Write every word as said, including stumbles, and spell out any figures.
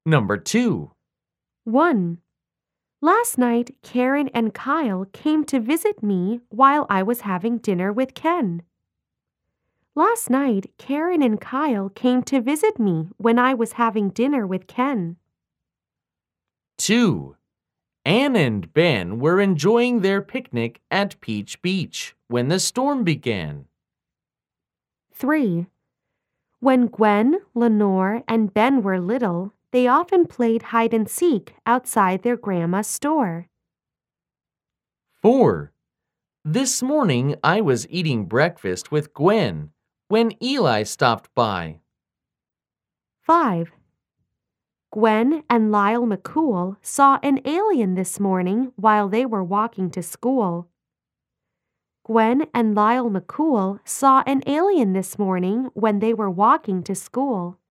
Number two. one. Last night, Karen and Kyle came to visit me while I was having dinner with Ken. Last night, Karen and Kyle came to visit me when I was having dinner with Ken. two. Anne and Ben were enjoying their picnic at Peach Beach when the storm began. three. When Gwen, Lenore, and Ben were little, they often played hide and seek outside their grandma's store. four. This morning I was eating breakfast with Gwen when Eli stopped by. five. Gwen and Lyle McCool saw an alien this morning while they were walking to school. Gwen and Lyle McCool saw an alien this morning when they were walking to school.